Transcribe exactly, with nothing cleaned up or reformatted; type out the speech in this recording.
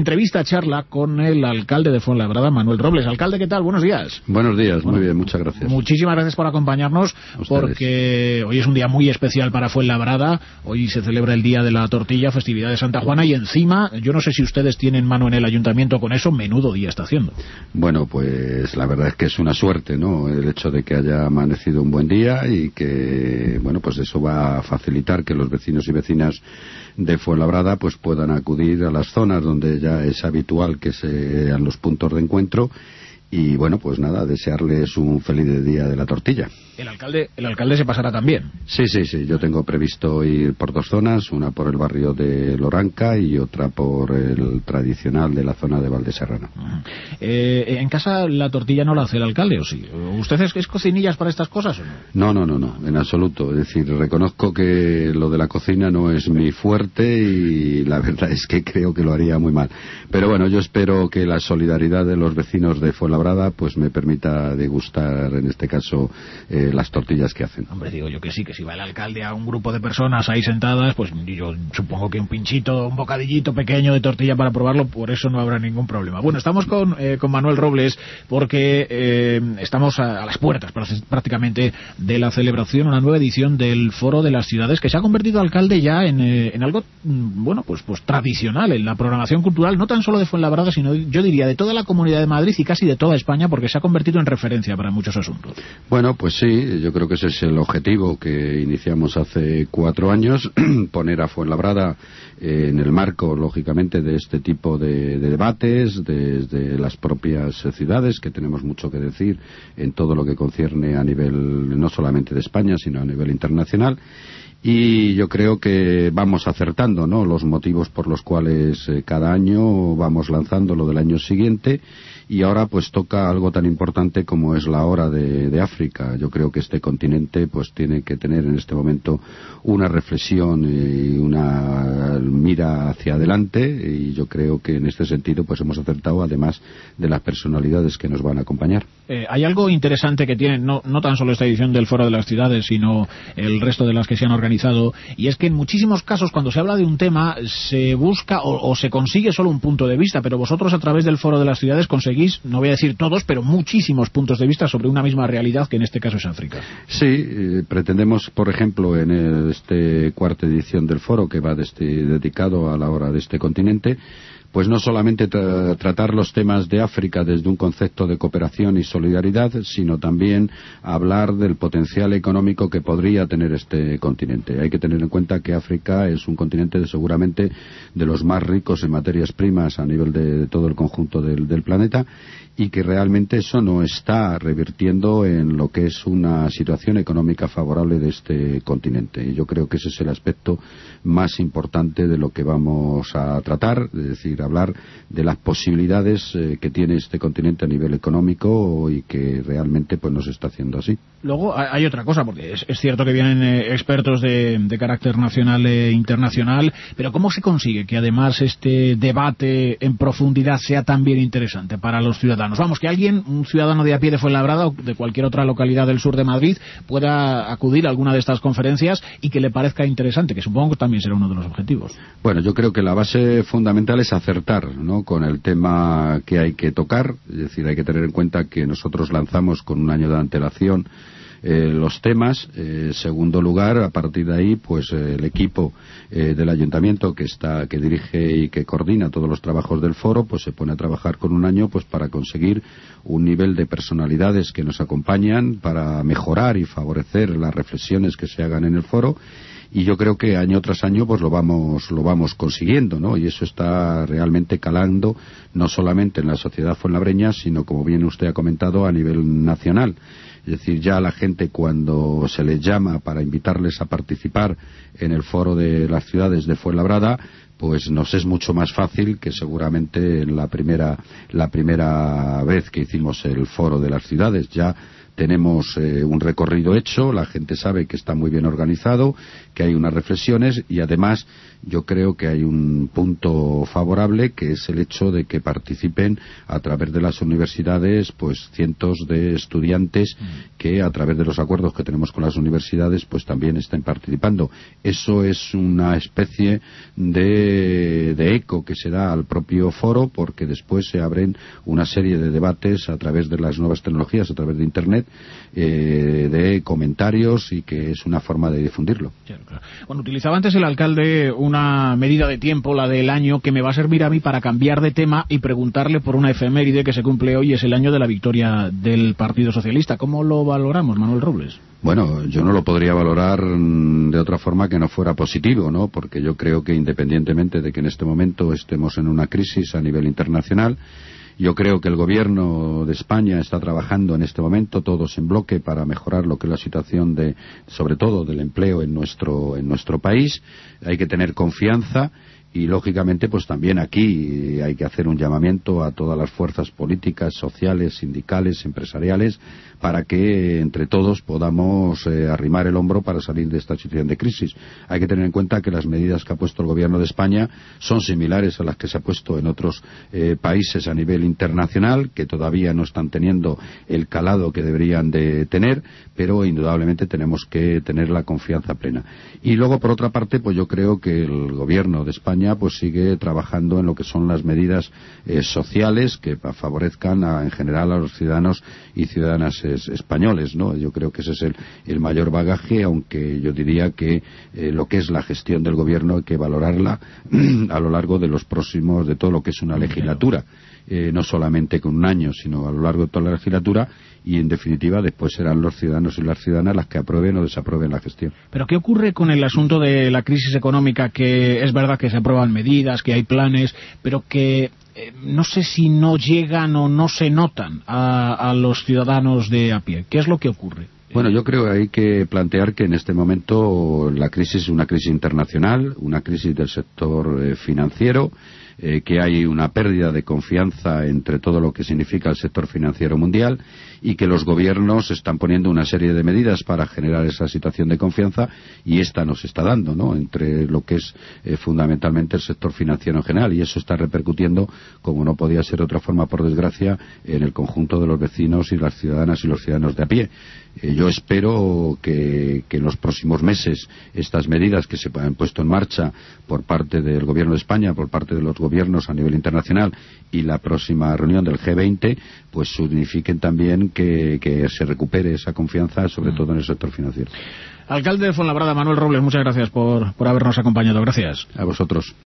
entrevista, charla con el alcalde de Fuenlabrada, Manuel Robles. Alcalde, ¿qué tal? Buenos días. Buenos días, bueno, muy bien, muchas gracias. Muchísimas gracias por acompañarnos, porque hoy es un día muy especial para Fuenlabrada. Hoy se celebra el Día de la Tortilla, festividad de Santa Juana, y encima, yo no sé si ustedes tienen mano en el ayuntamiento con eso, menudo día está haciendo. Bueno, pues la verdad es que es una suerte, ¿no?, el hecho de que haya amanecido un buen día y que, bueno, pues eso va a facilitar que los vecinos y vecinas de Fuenlabrada pues puedan acudir a las zonas donde ya es habitual que sean los puntos de encuentro. Y bueno, pues nada, desearles un feliz día de la tortilla. El alcalde, el alcalde se pasará también. Sí, sí, sí. Yo tengo previsto ir por dos zonas, una por el barrio de Loranca y otra por el tradicional de la zona de Valdeserrano. Uh-huh. eh, ¿En casa la tortilla no la hace el alcalde o sí? ¿Usted es, es cocinillas para estas cosas o no? No, no, no, no, en absoluto. Es decir, reconozco que lo de la cocina no es mi fuerte y la verdad es que creo que lo haría muy mal. Pero bueno, yo espero que la solidaridad de los vecinos de Fuenlabrada pues me permita degustar en este caso eh, las tortillas que hacen. Hombre, digo yo que sí, que si va el alcalde a un grupo de personas ahí sentadas, pues yo supongo que un pinchito, un bocadillito pequeño de tortilla para probarlo, por eso no habrá ningún problema. Bueno, estamos con, eh, con Manuel Robles porque eh, estamos a, a las puertas prácticamente de la celebración, una nueva edición del Foro de las Ciudades, que se ha convertido, alcalde, ya en, eh, en algo, bueno, pues, pues tradicional en la programación cultural, no tan solo de Fuenlabrada, sino yo diría de toda la Comunidad de Madrid y casi de toda España, porque se ha convertido en referencia para muchos asuntos. Bueno, pues sí, yo creo que ese es el objetivo que iniciamos hace cuatro años, poner a Fuenlabrada eh, en el marco, lógicamente, de este tipo de, de debates, desde las propias ciudades, que tenemos mucho que decir en todo lo que concierne a nivel no solamente de España, sino a nivel internacional. Y yo creo que vamos acertando, ¿no?, los motivos por los cuales eh, cada año vamos lanzando lo del año siguiente. Y ahora pues toca algo tan importante como es la hora de, de África. Yo creo que este continente pues tiene que tener en este momento una reflexión y una mira hacia adelante, y yo creo que en este sentido pues hemos acertado, además de las personalidades que nos van a acompañar. Eh, hay algo interesante que tiene no, no tan solo esta edición del Foro de las Ciudades, sino el resto de las que se han organizado, y es que en muchísimos casos cuando se habla de un tema se busca o, o se consigue solo un punto de vista, pero vosotros a través del Foro de las Ciudades conseguís, no voy a decir todos, pero muchísimos puntos de vista sobre una misma realidad, que en este caso es África. Sí, eh, pretendemos, por ejemplo, en el, este cuarta edición del foro, que va de este, dedicado a la hora de este continente, pues no solamente tra tratar los temas de África desde un concepto de cooperación y solidaridad, sino también hablar del potencial económico que podría tener este continente. Hay que tener en cuenta que África es un continente de, seguramente de los más ricos en materias primas a nivel de, de todo el conjunto del, del planeta, y que realmente eso no está revirtiendo en lo que es una situación económica favorable de este continente. Y yo creo que ese es el aspecto más importante de lo que vamos a tratar, es decir, hablar de las posibilidades eh, que tiene este continente a nivel económico y que realmente pues nos está haciendo así. Luego hay otra cosa, porque es, es cierto que vienen eh, expertos de, de carácter nacional e internacional, pero ¿cómo se consigue que además este debate en profundidad sea también interesante para los ciudadanos? Vamos, que alguien, un ciudadano de a pie de Fuenlabrada o de cualquier otra localidad del sur de Madrid, pueda acudir a alguna de estas conferencias y que le parezca interesante, que supongo que también será uno de los objetivos. Bueno, yo creo que la base fundamental es acertar, ¿no?, con el tema que hay que tocar. Es decir, hay que tener en cuenta que nosotros lanzamos con un año de antelación Eh, los temas. En eh, segundo lugar, a partir de ahí, pues eh, el equipo eh, del ayuntamiento que está, que dirige y que coordina todos los trabajos del foro, pues se pone a trabajar con un año pues para conseguir un nivel de personalidades que nos acompañan para mejorar y favorecer las reflexiones que se hagan en el foro. Y yo creo que año tras año pues lo vamos lo vamos consiguiendo, ¿no? Y eso está realmente calando no solamente en la sociedad fuenlabreña, sino, como bien usted ha comentado, a nivel nacional. Es decir, ya la gente, cuando se les llama para invitarles a participar en el foro de las ciudades de Fuenlabrada, pues nos es mucho más fácil que seguramente en la primera la primera vez que hicimos el foro de las ciudades. Ya tenemos eh, un recorrido hecho, la gente sabe que está muy bien organizado, que hay unas reflexiones y además yo creo que hay un punto favorable, que es el hecho de que participen a través de las universidades pues cientos de estudiantes que a través de los acuerdos que tenemos con las universidades pues también estén participando. Eso es una especie de, de eco que se da al propio foro, porque después se abren una serie de debates a través de las nuevas tecnologías, a través de Internet, eh, de comentarios, y que es una forma de difundirlo. Claro, claro. Bueno, utilizaba antes el alcalde una medida de tiempo, la del año, que me va a servir a mí para cambiar de tema y preguntarle por una efeméride que se cumple hoy, es el año de la victoria del Partido Socialista. ¿Cómo lo valoramos, Manuel Robles? Bueno, yo no lo podría valorar de otra forma que no fuera positivo, ¿no? Porque yo creo que independientemente de que en este momento estemos en una crisis a nivel internacional, yo creo que el gobierno de España está trabajando en este momento todos en bloque para mejorar lo que es la situación de, sobre todo del empleo en nuestro, en nuestro país. Hay que tener confianza. Y, lógicamente, pues también aquí hay que hacer un llamamiento a todas las fuerzas políticas, sociales, sindicales, empresariales, para que entre todos podamos eh, arrimar el hombro para salir de esta situación de crisis. Hay que tener en cuenta que las medidas que ha puesto el Gobierno de España son similares a las que se ha puesto en otros eh, países a nivel internacional, que todavía no están teniendo el calado que deberían de tener, pero indudablemente tenemos que tener la confianza plena. Y luego, por otra parte, pues yo creo que el Gobierno de España pues sigue trabajando en lo que son las medidas eh, sociales que favorezcan a, en general a los ciudadanos y ciudadanas es, españoles, ¿no? Yo creo que ese es el, el mayor bagaje, aunque yo diría que eh, lo que es la gestión del gobierno hay que valorarla a lo largo de los próximos, de todo lo que es una legislatura. Eh, no solamente con un año, sino a lo largo de toda la legislatura, y en definitiva después serán los ciudadanos y las ciudadanas las que aprueben o desaprueben la gestión. Pero ¿qué ocurre con el asunto de la crisis económica? Que es verdad que se aprueban medidas, que hay planes, pero que eh, no sé si no llegan o no se notan a, a los ciudadanos de a pie. ¿Qué es lo que ocurre? Bueno, yo creo que hay que plantear que en este momento la crisis es una crisis internacional, una crisis del sector eh, financiero, eh, que hay una pérdida de confianza entre todo lo que significa el sector financiero mundial, y que los gobiernos están poniendo una serie de medidas para generar esa situación de confianza, y esta nos está dando, ¿no?, entre lo que es eh, fundamentalmente el sector financiero en general, y eso está repercutiendo, como no podía ser de otra forma, por desgracia, en el conjunto de los vecinos y las ciudadanas y los ciudadanos de a pie. Eh, yo espero que, que en los próximos meses estas medidas que se han puesto en marcha por parte del Gobierno de España, por parte de los gobiernos a nivel internacional, y la próxima reunión del G veinte, pues signifiquen también que, que se recupere esa confianza, sobre todo en el sector financiero. Alcalde de Fuenlabrada, Manuel Robles, muchas gracias por, por habernos acompañado. Gracias. A vosotros.